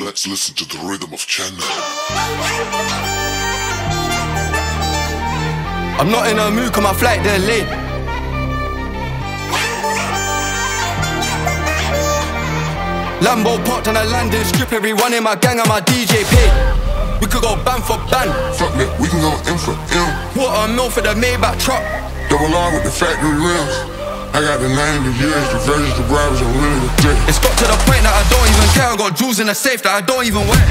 Let's listen to the rhythm of Channel. I'm not in a mood, cause my flight they're late. Lambo parked on a landing strip. Everyone in my gang and my DJ paid. We could go band for band. Fuck that, we can go M for M. Quarter mil for the Maybach truck. Double R with the factory rims. I got the name, the years, the versions, the bribes, I'm really the dick. It's got to the point that I don't even care. I got jewels in the safe that I don't even wear.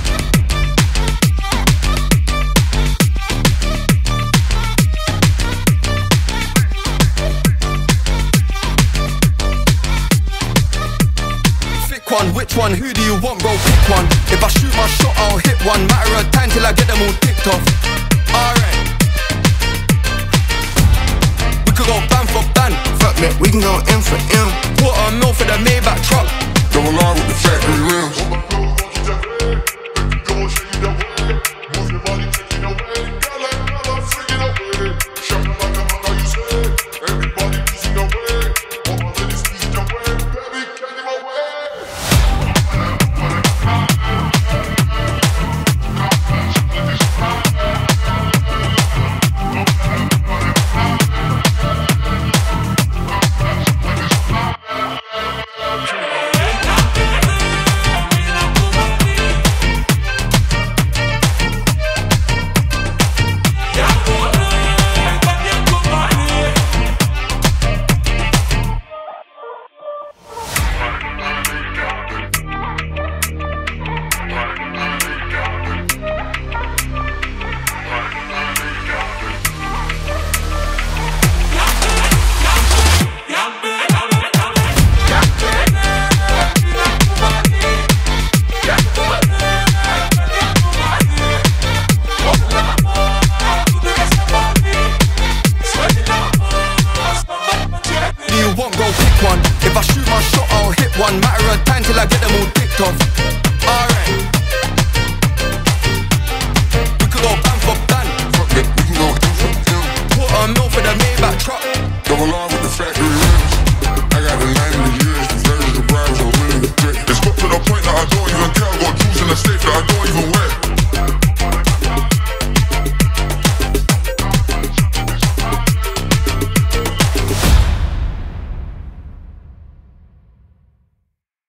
One, which one, who do you want, bro, pick one. If I shoot my shot, I'll hit one. Matter of time till I get them all ticked off. Alright. We could go band for band. Fuck that, we can go M for M. Quarter mil for the Maybach truck. Double R with the factory rims. If I shoot my shot, I'll hit one. Matter of time till I get them all ticked off. Alright. We could go band for band. Fuck that, we can go M for M. Quarter mil for the Maybach truck. Double R